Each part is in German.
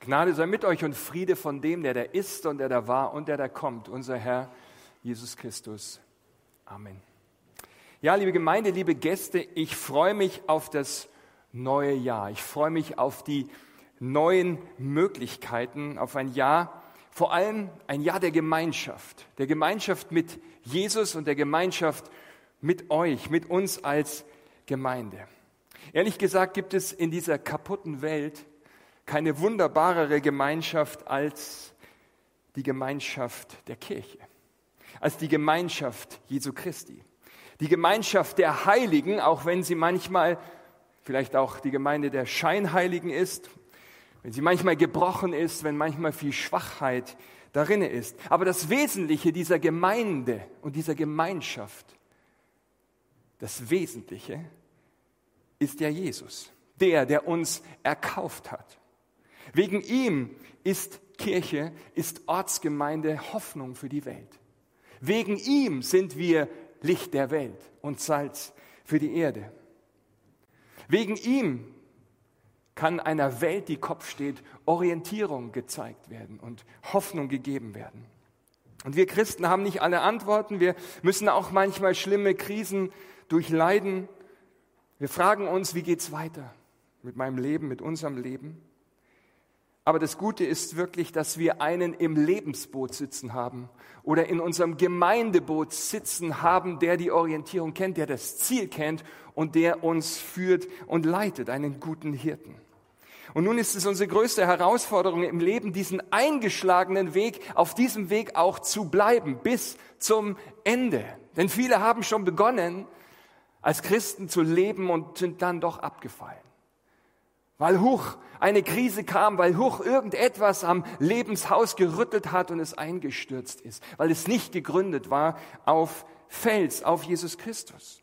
Gnade sei mit euch und Friede von dem, der da ist und der da war und der da kommt, unser Herr Jesus Christus. Amen. Ja, liebe Gemeinde, liebe Gäste, ich freue mich auf das neue Jahr. Ich freue mich auf die neuen Möglichkeiten, auf ein Jahr, vor allem ein Jahr der Gemeinschaft mit Jesus und der Gemeinschaft mit euch, mit uns als Gemeinde. Ehrlich gesagt gibt es in dieser kaputten Welt keine wunderbarere Gemeinschaft als die Gemeinschaft der Kirche, als die Gemeinschaft Jesu Christi. Die Gemeinschaft der Heiligen, auch wenn sie manchmal vielleicht auch die Gemeinde der Scheinheiligen ist, wenn sie manchmal gebrochen ist, wenn manchmal viel Schwachheit darin ist. Aber das Wesentliche dieser Gemeinde und dieser Gemeinschaft, das Wesentliche ist ja Jesus, der uns erkauft hat. Wegen ihm ist Kirche, ist Ortsgemeinde Hoffnung für die Welt. Wegen ihm sind wir Licht der Welt und Salz für die Erde. Wegen ihm kann einer Welt, die Kopf steht, Orientierung gezeigt werden und Hoffnung gegeben werden. Und wir Christen haben nicht alle Antworten. Wir müssen auch manchmal schlimme Krisen durchleiden. Wir fragen uns, wie geht's weiter mit meinem Leben, mit unserem Leben? Aber das Gute ist wirklich, dass wir einen im Lebensboot sitzen haben oder in unserem Gemeindeboot sitzen haben, der die Orientierung kennt, der das Ziel kennt und der uns führt und leitet, einen guten Hirten. Und nun ist es unsere größte Herausforderung im Leben, diesen eingeschlagenen Weg, auf diesem Weg auch zu bleiben, bis zum Ende. Denn viele haben schon begonnen, als Christen zu leben und sind dann doch abgefallen. Weil eine Krise kam, weil irgendetwas am Lebenshaus gerüttelt hat und es eingestürzt ist, weil es nicht gegründet war auf Fels, auf Jesus Christus.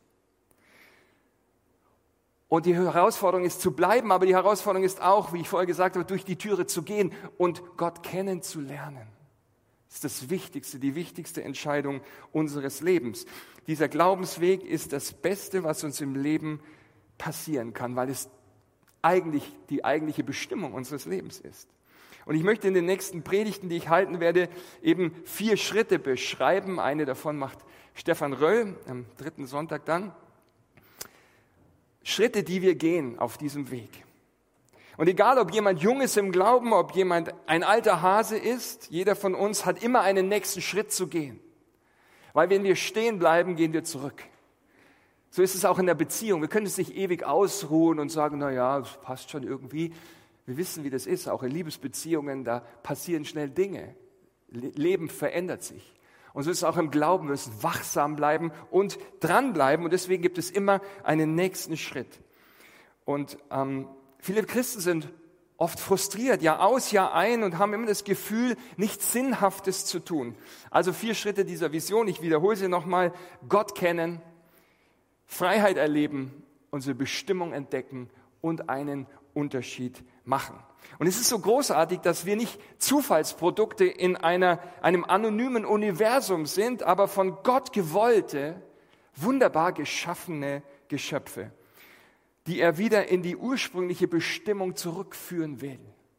Und die Herausforderung ist zu bleiben, aber die Herausforderung ist auch, wie ich vorher gesagt habe, durch die Türe zu gehen und Gott kennenzulernen. Das ist das Wichtigste, die wichtigste Entscheidung unseres Lebens. Dieser Glaubensweg ist das Beste, was uns im Leben passieren kann, weil es eigentlich die eigentliche Bestimmung unseres Lebens ist. Und ich möchte in den nächsten Predigten, die ich halten werde, eben 4 Schritte beschreiben. Eine davon macht Stefan Röll am 3. Sonntag dann. Schritte, die wir gehen auf diesem Weg. Und egal, ob jemand jung ist im Glauben, ob jemand ein alter Hase ist, jeder von uns hat immer einen nächsten Schritt zu gehen. Weil wenn wir stehen bleiben, gehen wir zurück. So ist es auch in der Beziehung. Wir können es nicht ewig ausruhen und sagen, das passt schon irgendwie. Wir wissen, wie das ist, auch in Liebesbeziehungen, da passieren schnell Dinge. Leben verändert sich. Und so ist es auch im Glauben, wir müssen wachsam bleiben und dranbleiben. Und deswegen gibt es immer einen nächsten Schritt. Und viele Christen sind oft frustriert, Jahr aus, Jahr ein und haben immer das Gefühl, nichts Sinnhaftes zu tun. Also 4 Schritte dieser Vision, ich wiederhole sie nochmal: Gott kennen, Freiheit erleben, unsere Bestimmung entdecken und einen Unterschied machen. Und es ist so großartig, dass wir nicht Zufallsprodukte in einem anonymen Universum sind, aber von Gott gewollte, wunderbar geschaffene Geschöpfe, die er wieder in die ursprüngliche Bestimmung zurückführen will.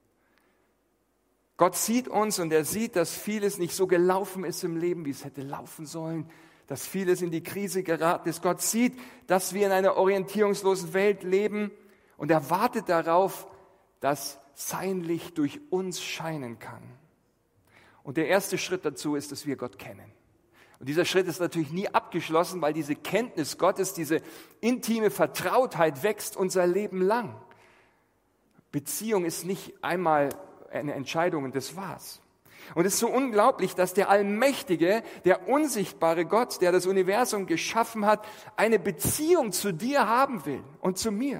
Gott sieht uns und er sieht, dass vieles nicht so gelaufen ist im Leben, wie es hätte laufen sollen, dass vieles in die Krise geraten ist. Gott sieht, dass wir in einer orientierungslosen Welt leben und er wartet darauf, dass sein Licht durch uns scheinen kann. Und der erste Schritt dazu ist, dass wir Gott kennen. Und dieser Schritt ist natürlich nie abgeschlossen, weil diese Kenntnis Gottes, diese intime Vertrautheit wächst unser Leben lang. Beziehung ist nicht einmal eine Entscheidung und das war's. Und es ist so unglaublich, dass der allmächtige, der unsichtbare Gott, der das Universum geschaffen hat, eine Beziehung zu dir haben will und zu mir.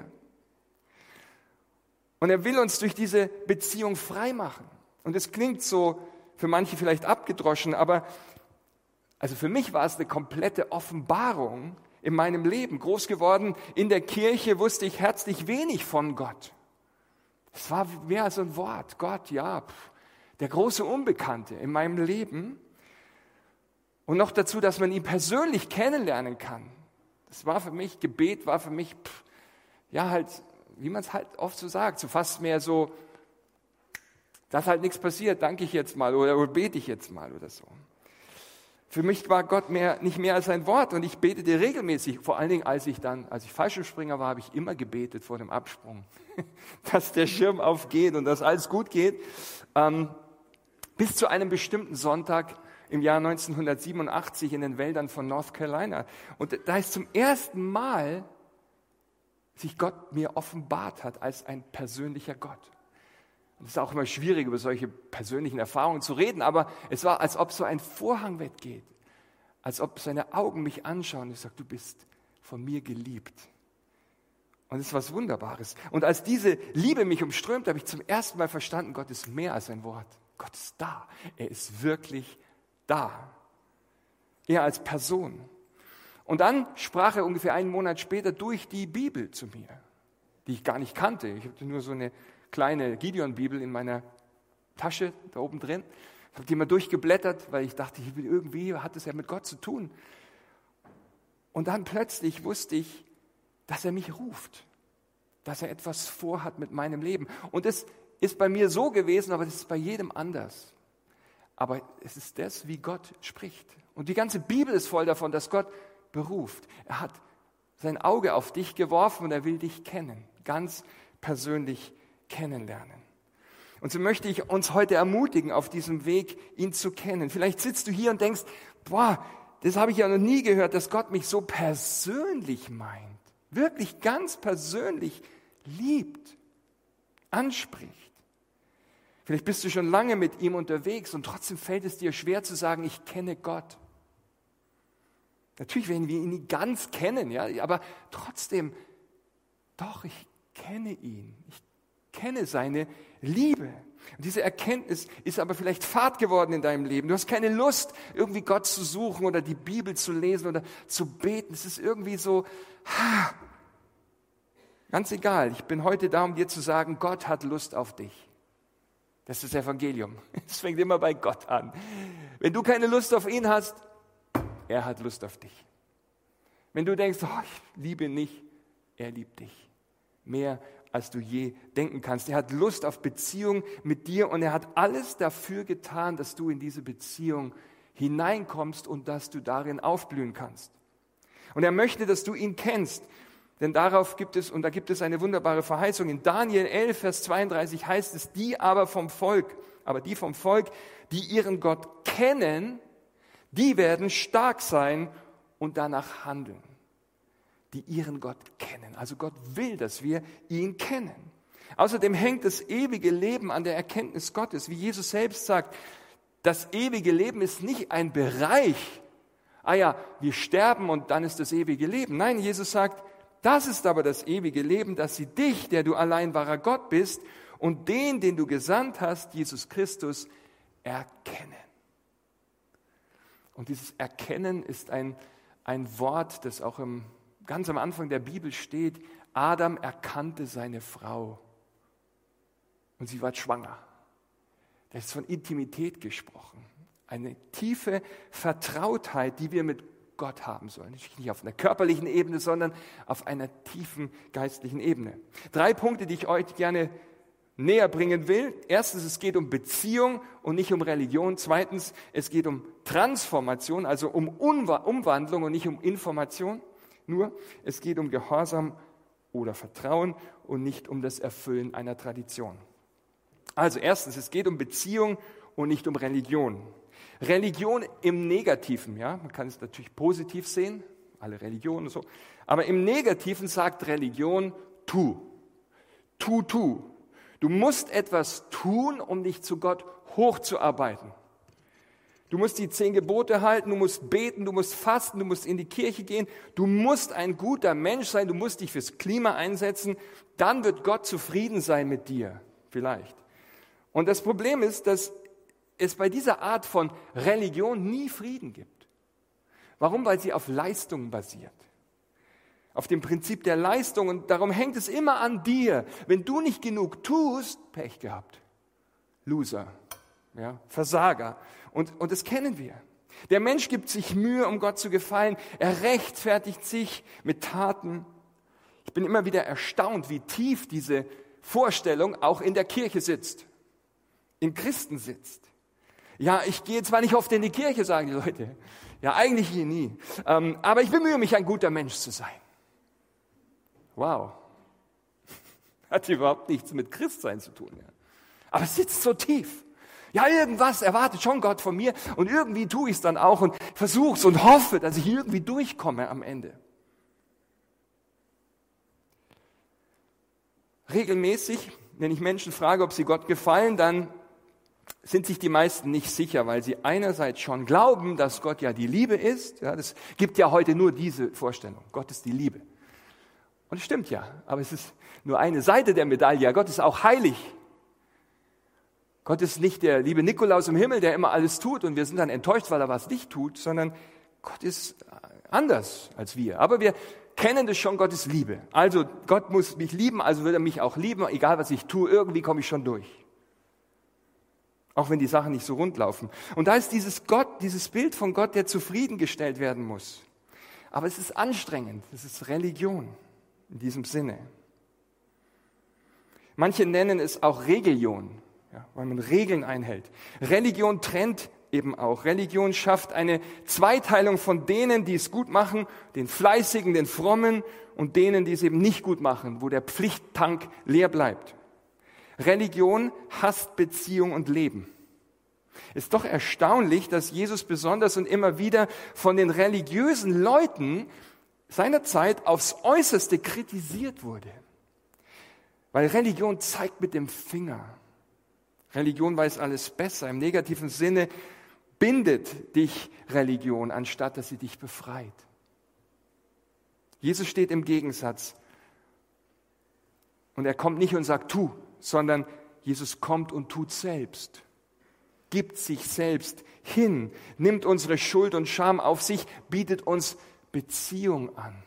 Und er will uns durch diese Beziehung frei machen. Und es klingt so für manche vielleicht abgedroschen, aber also für mich war es eine komplette Offenbarung in meinem Leben. Groß geworden in der Kirche wusste ich herzlich wenig von Gott. Es war mehr als ein Wort. Gott, ja, der große Unbekannte in meinem Leben. Und noch dazu, dass man ihn persönlich kennenlernen kann. Das war für mich, Gebet war für mich, wie man es halt oft so sagt, so fast mehr so dass halt nichts passiert, danke ich jetzt mal oder bete ich jetzt mal oder so. Für mich war Gott nicht mehr als ein Wort und ich betete regelmäßig. Vor allen Dingen, als ich Fallschirmspringer war, habe ich immer gebetet vor dem Absprung, dass der Schirm aufgeht und dass alles gut geht. Bis zu einem bestimmten Sonntag im Jahr 1987 in den Wäldern von North Carolina. Und da ist zum ersten Mal sich Gott mir offenbart hat als ein persönlicher Gott. Es ist auch immer schwierig, über solche persönlichen Erfahrungen zu reden, aber es war, als ob so ein Vorhang weggeht, als ob seine Augen mich anschauen und ich sage, du bist von mir geliebt. Und es ist was Wunderbares. Und als diese Liebe mich umströmt, habe ich zum ersten Mal verstanden, Gott ist mehr als ein Wort. Gott ist da. Er ist wirklich da. Er als Person. Und dann sprach er ungefähr einen Monat später durch die Bibel zu mir, die ich gar nicht kannte. Ich hatte nur so eine kleine Gideon-Bibel in meiner Tasche da oben drin. Ich habe die mal durchgeblättert, weil ich dachte, irgendwie hat es ja mit Gott zu tun. Und dann plötzlich wusste ich, dass er mich ruft, dass er etwas vorhat mit meinem Leben. Und es ist bei mir so gewesen, aber das ist bei jedem anders. Aber es ist das, wie Gott spricht. Und die ganze Bibel ist voll davon, dass Gott beruft. Er hat sein Auge auf dich geworfen und er will dich kennen, ganz persönlich kennenlernen. Und so möchte ich uns heute ermutigen, auf diesem Weg ihn zu kennen. Vielleicht sitzt du hier und denkst, das habe ich ja noch nie gehört, dass Gott mich so persönlich meint, wirklich ganz persönlich liebt, anspricht. Vielleicht bist du schon lange mit ihm unterwegs und trotzdem fällt es dir schwer zu sagen, ich kenne Gott. Natürlich werden wir ihn nie ganz kennen, ja, aber trotzdem, doch, ich kenne ihn. Ich kenne seine Liebe. Und diese Erkenntnis ist aber vielleicht fad geworden in deinem Leben. Du hast keine Lust, irgendwie Gott zu suchen oder die Bibel zu lesen oder zu beten. Es ist irgendwie so, ganz egal. Ich bin heute da, um dir zu sagen, Gott hat Lust auf dich. Das ist das Evangelium. Es fängt immer bei Gott an. Wenn du keine Lust auf ihn hast, er hat Lust auf dich. Wenn du denkst, ich liebe ihn nicht, er liebt dich. Mehr als du je denken kannst. Er hat Lust auf Beziehung mit dir und er hat alles dafür getan, dass du in diese Beziehung hineinkommst und dass du darin aufblühen kannst. Und er möchte, dass du ihn kennst, denn da gibt es eine wunderbare Verheißung. In Daniel 11, Vers 32 heißt es, die vom Volk, die ihren Gott kennen, die werden stark sein und danach handeln. Die ihren Gott kennen. Also Gott will, dass wir ihn kennen. Außerdem hängt das ewige Leben an der Erkenntnis Gottes. Wie Jesus selbst sagt, das ewige Leben ist nicht ein Bereich. Wir sterben und dann ist das ewige Leben. Nein, Jesus sagt, das ist aber das ewige Leben, dass sie dich, der du allein wahrer Gott bist, und den du gesandt hast, Jesus Christus, erkennen. Und dieses Erkennen ist ein Wort, das auch ganz am Anfang der Bibel steht. Adam erkannte seine Frau und sie war schwanger. Da ist von Intimität gesprochen. Eine tiefe Vertrautheit, die wir mit Gott haben sollen. Nicht auf einer körperlichen Ebene, sondern auf einer tiefen geistlichen Ebene. 3 Punkte, die ich euch gerne näher bringen will. Erstens, es geht um Beziehung und nicht um Religion. Zweitens, es geht um Transformation, also um Umwandlung und nicht um Information. Nur, es geht um Gehorsam oder Vertrauen und nicht um das Erfüllen einer Tradition. Also erstens, es geht um Beziehung und nicht um Religion. Religion im Negativen, ja, man kann es natürlich positiv sehen, alle Religionen und so, aber im Negativen sagt Religion, tu. Du musst etwas tun, um dich zu Gott hochzuarbeiten. Du musst die 10 Gebote halten, du musst beten, du musst fasten, du musst in die Kirche gehen, du musst ein guter Mensch sein, du musst dich fürs Klima einsetzen, dann wird Gott zufrieden sein mit dir, vielleicht. Und das Problem ist, dass es bei dieser Art von Religion nie Frieden gibt. Warum? Weil sie auf Leistung basiert. Auf dem Prinzip der Leistung und darum hängt es immer an dir. Wenn du nicht genug tust, Pech gehabt. Loser, ja, Versager. Und das kennen wir. Der Mensch gibt sich Mühe, um Gott zu gefallen. Er rechtfertigt sich mit Taten. Ich bin immer wieder erstaunt, wie tief diese Vorstellung auch in der Kirche sitzt. in Christen sitzt. Ja, ich gehe zwar nicht oft in die Kirche, sagen die Leute. Ja, eigentlich hier nie. Aber ich bemühe mich, ein guter Mensch zu sein. Wow. Hat überhaupt nichts mit Christsein zu tun. Ja. Aber es sitzt so tief. Ja, irgendwas erwartet schon Gott von mir und irgendwie tue ich es dann auch und versuche es und hoffe, dass ich irgendwie durchkomme am Ende. Regelmäßig, wenn ich Menschen frage, ob sie Gott gefallen, dann sind sich die meisten nicht sicher, weil sie einerseits schon glauben, dass Gott ja die Liebe ist. Ja, das gibt ja heute nur diese Vorstellung. Gott ist die Liebe. Und es stimmt ja, aber es ist nur eine Seite der Medaille. Gott ist auch heilig. Gott ist nicht der liebe Nikolaus im Himmel, der immer alles tut und wir sind dann enttäuscht, weil er was nicht tut, sondern Gott ist anders als wir. Aber wir kennen das schon, Gott ist Liebe. Also Gott muss mich lieben, also wird er mich auch lieben, egal was ich tue, irgendwie komme ich schon durch. Auch wenn die Sachen nicht so rund laufen. Und da ist dieses Bild von Gott, der zufriedengestellt werden muss. Aber es ist anstrengend, es ist Religion in diesem Sinne. Manche nennen es auch Regellion, ja, weil man Regeln einhält. Religion trennt eben auch. Religion schafft eine Zweiteilung von denen, die es gut machen, den Fleißigen, den Frommen und denen, die es eben nicht gut machen, wo der Pflichttank leer bleibt. Religion hasst Beziehung und Leben. Ist doch erstaunlich, dass Jesus besonders und immer wieder von den religiösen Leuten seiner Zeit aufs Äußerste kritisiert wurde. Weil Religion zeigt mit dem Finger. Religion weiß alles besser. Im negativen Sinne bindet dich Religion, anstatt dass sie dich befreit. Jesus steht im Gegensatz. Und er kommt nicht und sagt, tu, sondern Jesus kommt und tut selbst. Gibt sich selbst hin, nimmt unsere Schuld und Scham auf sich, bietet uns Beziehung an.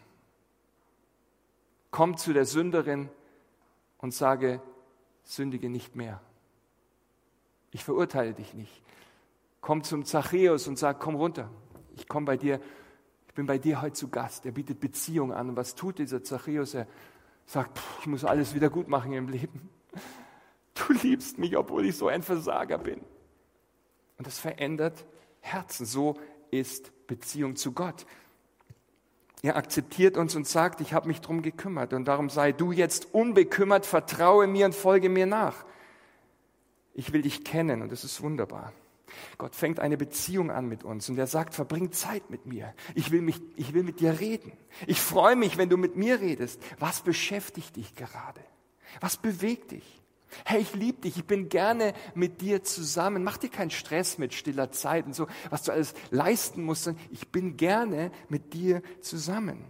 Kommt zu der Sünderin und sage, sündige nicht mehr. Ich verurteile dich nicht. Komm zum Zachäus und sag, komm runter. Ich bin bei dir heute zu Gast. Er bietet Beziehung an. Und was tut dieser Zachäus? Er sagt, ich muss alles wieder gut machen im Leben. Du liebst mich, obwohl ich so ein Versager bin. Und das verändert Herzen. So ist Beziehung zu Gott. Er akzeptiert uns und sagt, ich habe mich drum gekümmert. Und darum sei du jetzt unbekümmert, vertraue mir und folge mir nach. Ich will dich kennen und das ist wunderbar. Gott fängt eine Beziehung an mit uns und er sagt, verbring Zeit mit mir. Ich will mit dir reden. Ich freue mich, wenn du mit mir redest. Was beschäftigt dich gerade? Was bewegt dich? Hey, ich liebe dich, ich bin gerne mit dir zusammen. Mach dir keinen Stress mit stiller Zeit und so, was du alles leisten musst, sondern ich bin gerne mit dir zusammen.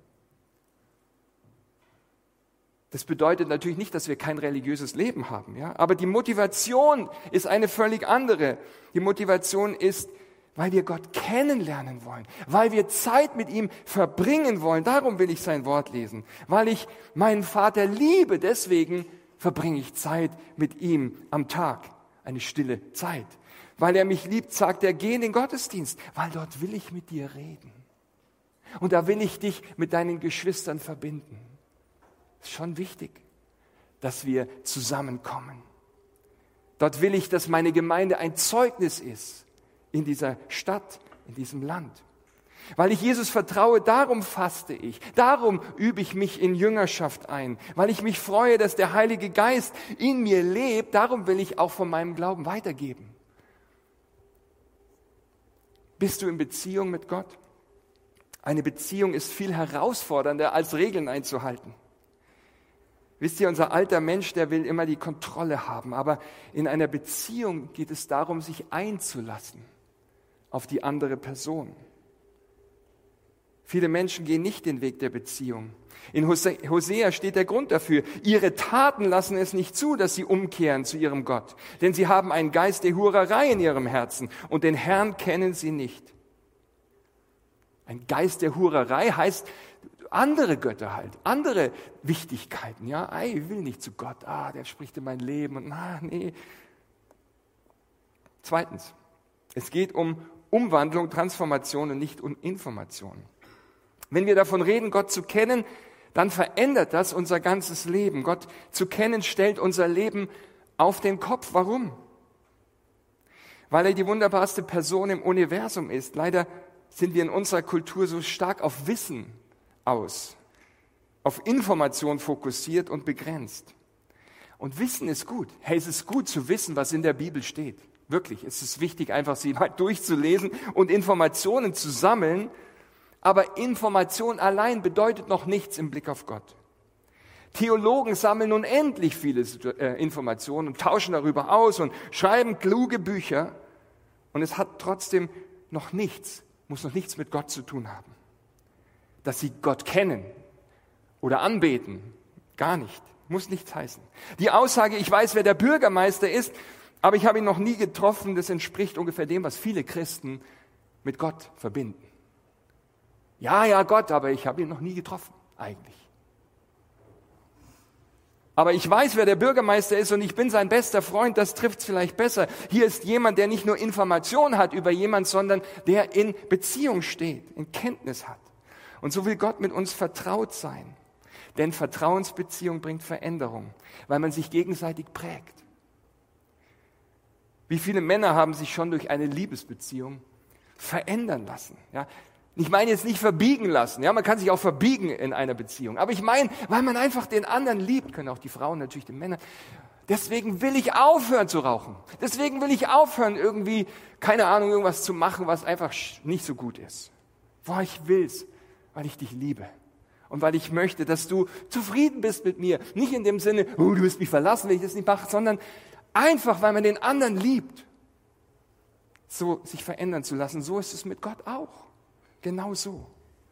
Das bedeutet natürlich nicht, dass wir kein religiöses Leben haben, ja? Aber die Motivation ist eine völlig andere. Die Motivation ist, weil wir Gott kennenlernen wollen, weil wir Zeit mit ihm verbringen wollen. Darum will ich sein Wort lesen, weil ich meinen Vater liebe, deswegen verbringe ich Zeit mit ihm am Tag, eine stille Zeit. Weil er mich liebt, sagt er, geh in den Gottesdienst, weil dort will ich mit dir reden. Und da will ich dich mit deinen Geschwistern verbinden. Es ist schon wichtig, dass wir zusammenkommen. Dort will ich, dass meine Gemeinde ein Zeugnis ist in dieser Stadt, in diesem Land. Weil ich Jesus vertraue, darum faste ich, darum übe ich mich in Jüngerschaft ein, weil ich mich freue, dass der Heilige Geist in mir lebt, darum will ich auch von meinem Glauben weitergeben. Bist du in Beziehung mit Gott? Eine Beziehung ist viel herausfordernder, als Regeln einzuhalten. Wisst ihr, unser alter Mensch, der will immer die Kontrolle haben, aber in einer Beziehung geht es darum, sich einzulassen auf die andere Person. Viele Menschen gehen nicht den Weg der Beziehung. In Hosea steht der Grund dafür. Ihre Taten lassen es nicht zu, dass sie umkehren zu ihrem Gott. Denn sie haben einen Geist der Hurerei in ihrem Herzen und den Herrn kennen sie nicht. Ein Geist der Hurerei heißt andere Götter halt, andere Wichtigkeiten. Ja, ich will nicht zu Gott. Der spricht in mein Leben und nee. Zweitens, es geht um Umwandlung, Transformation und nicht um Information. Wenn wir davon reden, Gott zu kennen, dann verändert das unser ganzes Leben. Gott zu kennen stellt unser Leben auf den Kopf. Warum? weil er die wunderbarste Person im Universum ist. Leider sind wir in unserer Kultur so stark auf Wissen aus, auf Information fokussiert und begrenzt. Und Wissen ist gut. Hey, es ist gut zu wissen, was in der Bibel steht. Wirklich, es ist wichtig, einfach sie mal durchzulesen und Informationen zu sammeln. Aber Information allein bedeutet noch nichts im Blick auf Gott. Theologen sammeln unendlich viele Informationen und tauschen darüber aus und schreiben kluge Bücher. Und es hat trotzdem noch nichts, muss noch nichts mit Gott zu tun haben. Dass sie Gott kennen oder anbeten, gar nicht. Muss nichts heißen. Die Aussage, ich weiß, wer der Bürgermeister ist, aber ich habe ihn noch nie getroffen, das entspricht ungefähr dem, was viele Christen mit Gott verbinden. Ja, Gott, aber ich habe ihn noch nie getroffen, eigentlich. Aber ich weiß, wer der Bürgermeister ist und ich bin sein bester Freund, das trifft es vielleicht besser. Hier ist jemand, der nicht nur Information hat über jemand, sondern der in Beziehung steht, in Kenntnis hat. Und so will Gott mit uns vertraut sein. Denn Vertrauensbeziehung bringt Veränderung, weil man sich gegenseitig prägt. Wie viele Männer haben sich schon durch eine Liebesbeziehung verändern lassen? Ja? Ich meine jetzt nicht verbiegen lassen. Ja? Man kann sich auch verbiegen in einer Beziehung. Aber ich meine, weil man einfach den anderen liebt, können auch die Frauen natürlich den Männern. Deswegen will ich aufhören zu rauchen. Deswegen will ich aufhören, irgendwie, keine Ahnung, irgendwas zu machen, was einfach nicht so gut ist. Boah, ich will's, weil ich dich liebe. Und weil ich möchte, dass du zufrieden bist mit mir. Nicht in dem Sinne, oh, du wirst mich verlassen, wenn ich das nicht mache, sondern einfach, weil man den anderen liebt. So sich verändern zu lassen. So ist es mit Gott auch. Genau so.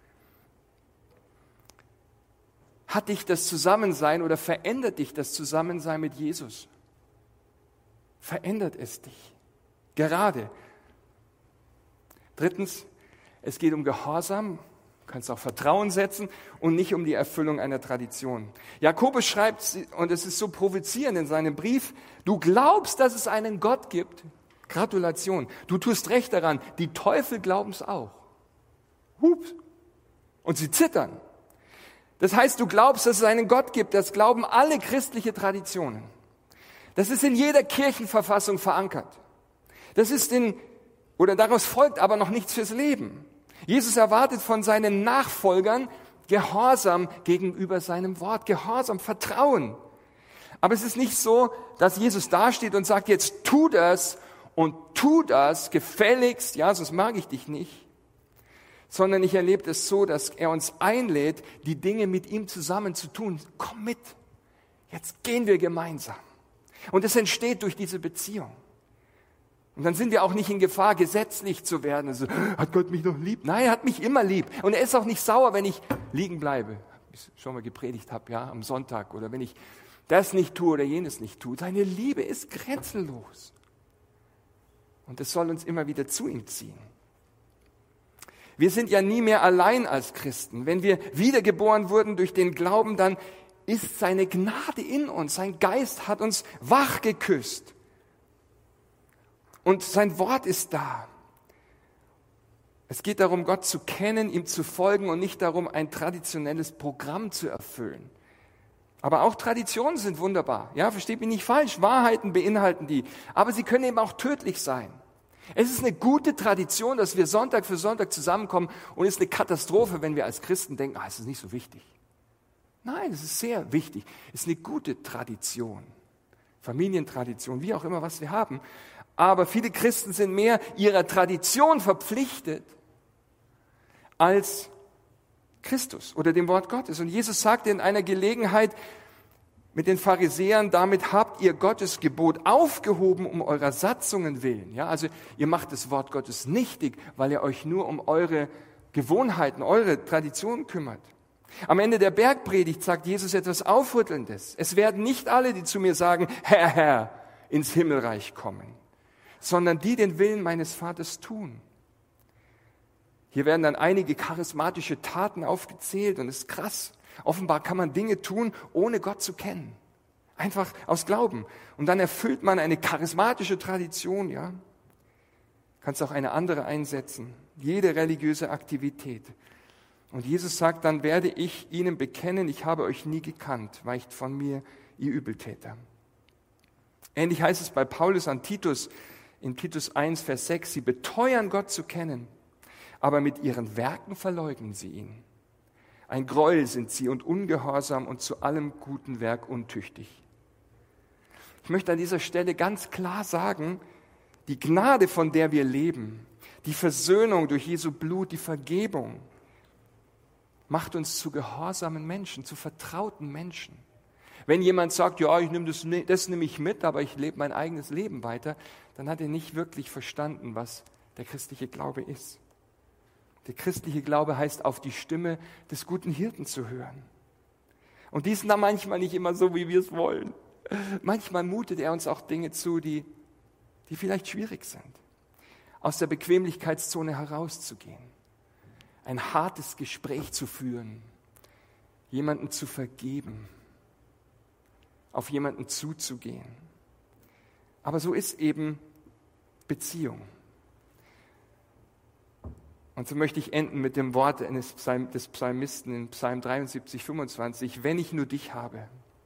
Hat dich das Zusammensein oder verändert dich das Zusammensein mit Jesus? Verändert es dich? Gerade. Drittens, es geht um Gehorsam. Du kannst auch Vertrauen setzen und nicht um die Erfüllung einer Tradition. Jakobus schreibt, und es ist so provozierend in seinem Brief, du glaubst, dass es einen Gott gibt. Gratulation. Du tust recht daran. Die Teufel glauben es auch. Hups. Und sie zittern. Das heißt, du glaubst, dass es einen Gott gibt. Das glauben alle christliche Traditionen. Das ist in jeder Kirchenverfassung verankert. Daraus folgt aber noch nichts fürs Leben. Jesus erwartet von seinen Nachfolgern Gehorsam gegenüber seinem Wort, Gehorsam, Vertrauen. Aber es ist nicht so, dass Jesus dasteht und sagt, jetzt tu das und tu das gefälligst, ja, sonst mag ich dich nicht. Sondern ich erlebe es so, dass er uns einlädt, die Dinge mit ihm zusammen zu tun. Komm mit, jetzt gehen wir gemeinsam. Und es entsteht durch diese Beziehung. Und dann sind wir auch nicht in Gefahr, gesetzlich zu werden. Also, hat Gott mich noch lieb? Nein, er hat mich immer lieb. Und er ist auch nicht sauer, wenn ich liegen bleibe. Ich schon mal gepredigt habe, ja, am Sonntag. Oder wenn ich das nicht tue oder jenes nicht tue. Seine Liebe ist grenzenlos. Und es soll uns immer wieder zu ihm ziehen. Wir sind ja nie mehr allein als Christen. Wenn wir wiedergeboren wurden durch den Glauben, dann ist seine Gnade in uns. Sein Geist hat uns wach geküsst. Und sein Wort ist da. Es geht darum, Gott zu kennen, ihm zu folgen und nicht darum, ein traditionelles Programm zu erfüllen. Aber auch Traditionen sind wunderbar. Ja, versteht mich nicht falsch. Wahrheiten beinhalten die. Aber sie können eben auch tödlich sein. Es ist eine gute Tradition, dass wir Sonntag für Sonntag zusammenkommen und es ist eine Katastrophe, wenn wir als Christen denken, es ist nicht so wichtig. Nein, es ist sehr wichtig. Es ist eine gute Tradition. Familientradition, wie auch immer, was wir haben. Aber viele Christen sind mehr ihrer Tradition verpflichtet als Christus oder dem Wort Gottes. Und Jesus sagte in einer Gelegenheit mit den Pharisäern, damit habt ihr Gottes Gebot aufgehoben um eurer Satzungen willen. Ja, also ihr macht das Wort Gottes nichtig, weil ihr euch nur um eure Gewohnheiten, eure Traditionen kümmert. Am Ende der Bergpredigt sagt Jesus etwas Aufrüttelndes. Es werden nicht alle, die zu mir sagen, Herr, Herr, ins Himmelreich kommen, sondern die den Willen meines Vaters tun. Hier werden dann einige charismatische Taten aufgezählt und es ist krass. Offenbar kann man Dinge tun, ohne Gott zu kennen. Einfach aus Glauben. Und dann erfüllt man eine charismatische Tradition, ja. Kannst auch eine andere einsetzen. Jede religiöse Aktivität. Und Jesus sagt, dann werde ich ihnen bekennen, ich habe euch nie gekannt, weicht von mir, ihr Übeltäter. Ähnlich heißt es bei Paulus an Titus in Titus 1, Vers 6, sie beteuern Gott zu kennen, aber mit ihren Werken verleugnen sie ihn. Ein Gräuel sind sie und ungehorsam und zu allem guten Werk untüchtig. Ich möchte an dieser Stelle ganz klar sagen, die Gnade, von der wir leben, die Versöhnung durch Jesu Blut, die Vergebung, macht uns zu gehorsamen Menschen, zu vertrauten Menschen. Wenn jemand sagt, ja, das nehme ich mit, aber ich lebe mein eigenes Leben weiter, dann hat er nicht wirklich verstanden, was der christliche Glaube ist. Der christliche Glaube heißt, auf die Stimme des guten Hirten zu hören. Und die sind da manchmal nicht immer so, wie wir es wollen. Manchmal mutet er uns auch Dinge zu, die vielleicht schwierig sind. Aus der Bequemlichkeitszone herauszugehen, ein hartes Gespräch zu führen, jemanden zu vergeben, auf jemanden zuzugehen. Aber so ist eben Beziehung. Und so möchte ich enden mit dem Wort des Psalmisten in Psalm 73, 25. Wenn ich nur dich habe,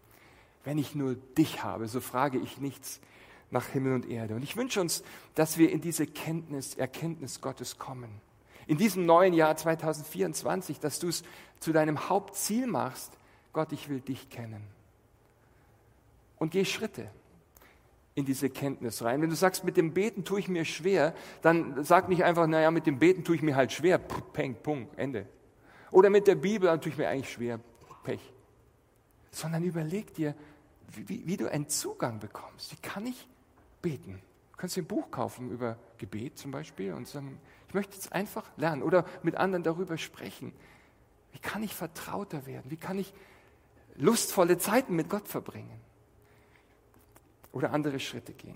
so frage ich nichts nach Himmel und Erde. Und ich wünsche uns, dass wir in diese Erkenntnis Gottes kommen. In diesem neuen Jahr 2024, dass du es zu deinem Hauptziel machst, Gott, ich will dich kennen. Und geh Schritte in diese Kenntnis rein. Wenn du sagst, mit dem Beten tue ich mir schwer, dann sag nicht einfach, naja, mit dem Beten tue ich mir halt schwer, Peng, Punkt, Ende. Oder mit der Bibel, dann tue ich mir eigentlich schwer, Pech. Sondern überleg dir, wie du einen Zugang bekommst. Wie kann ich beten? Du kannst dir ein Buch kaufen über Gebet zum Beispiel und sagen, ich möchte jetzt einfach lernen oder mit anderen darüber sprechen. Wie kann ich vertrauter werden? Wie kann ich lustvolle Zeiten mit Gott verbringen? Oder andere Schritte gehen.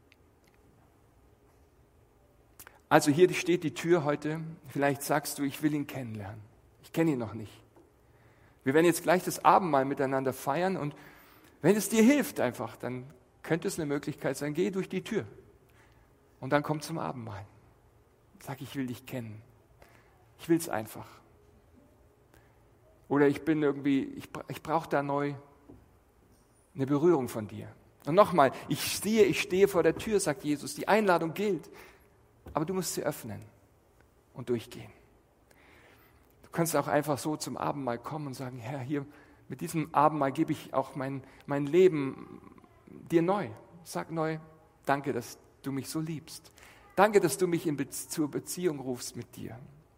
Also hier steht die Tür heute. Vielleicht sagst du, ich will ihn kennenlernen. Ich kenne ihn noch nicht. Wir werden jetzt gleich das Abendmahl miteinander feiern und wenn es dir hilft einfach, dann könnte es eine Möglichkeit sein, geh durch die Tür und dann komm zum Abendmahl. Sag, ich will dich kennen. Ich will es einfach. Oder ich brauche da neu eine Berührung von dir. Und nochmal, ich stehe vor der Tür, sagt Jesus, die Einladung gilt, aber du musst sie öffnen und durchgehen. Du kannst auch einfach so zum Abendmahl kommen und sagen, Herr, hier mit diesem Abendmahl gebe ich auch mein Leben dir neu. Sag neu, danke, dass du mich so liebst. Danke, dass du mich zur Beziehung rufst mit dir.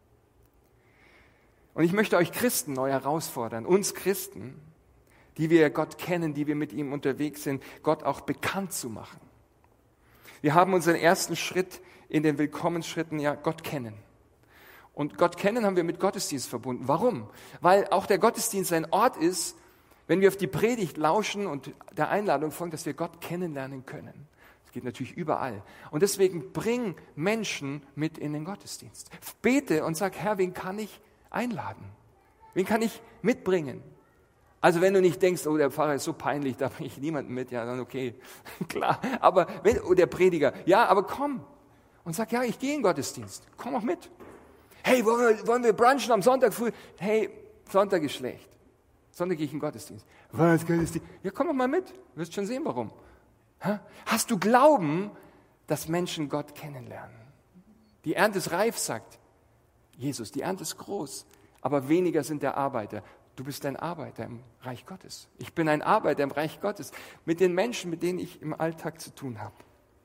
Und ich möchte euch Christen neu herausfordern, uns Christen, die wir Gott kennen, die wir mit ihm unterwegs sind, Gott auch bekannt zu machen. Wir haben unseren ersten Schritt in den Willkommensschritten, ja, Gott kennen. Und Gott kennen haben wir mit Gottesdienst verbunden. Warum? Weil auch der Gottesdienst ein Ort ist, wenn wir auf die Predigt lauschen und der Einladung folgen, dass wir Gott kennenlernen können. Das geht natürlich überall. Und deswegen bring Menschen mit in den Gottesdienst. Bete und sag, Herr, wen kann ich einladen? Wen kann ich mitbringen? Also wenn du nicht denkst, oh, der Pfarrer ist so peinlich, da bringe ich niemanden mit, ja, dann okay, klar. Aber der Prediger, ja, aber komm und sag, ja, ich gehe in den Gottesdienst, komm auch mit. Hey, wollen wir brunchen am Sonntag früh? Hey, Sonntag ist schlecht. Sonntag gehe ich in den Gottesdienst. Was, Gottesdienst? Ja, komm doch mal mit, du wirst schon sehen, warum. Hast du Glauben, dass Menschen Gott kennenlernen? Die Ernte ist reif, sagt Jesus, die Ernte ist groß, aber weniger sind der Arbeiter. Du bist ein Arbeiter im Reich Gottes. Ich bin ein Arbeiter im Reich Gottes mit den Menschen, mit denen ich im Alltag zu tun habe.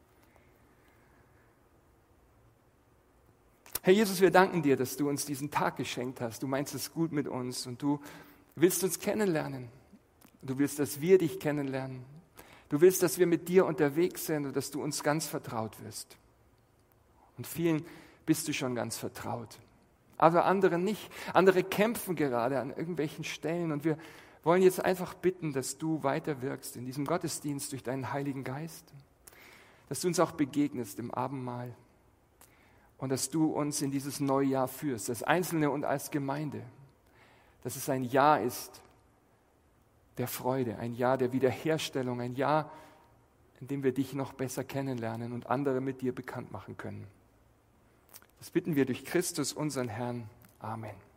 Herr Jesus, wir danken dir, dass du uns diesen Tag geschenkt hast. Du meinst es gut mit uns und du willst uns kennenlernen. Du willst, dass wir dich kennenlernen. Du willst, dass wir mit dir unterwegs sind und dass du uns ganz vertraut wirst. Und vielen bist du schon ganz vertraut. Aber andere nicht. Andere kämpfen gerade an irgendwelchen Stellen. Und wir wollen jetzt einfach bitten, dass du weiter wirkst in diesem Gottesdienst durch deinen Heiligen Geist. Dass du uns auch begegnest im Abendmahl. Und dass du uns in dieses neue Jahr führst, als Einzelne und als Gemeinde. Dass es ein Jahr ist der Freude, ein Jahr der Wiederherstellung, ein Jahr, in dem wir dich noch besser kennenlernen und andere mit dir bekannt machen können. Das bitten wir durch Christus, unseren Herrn. Amen.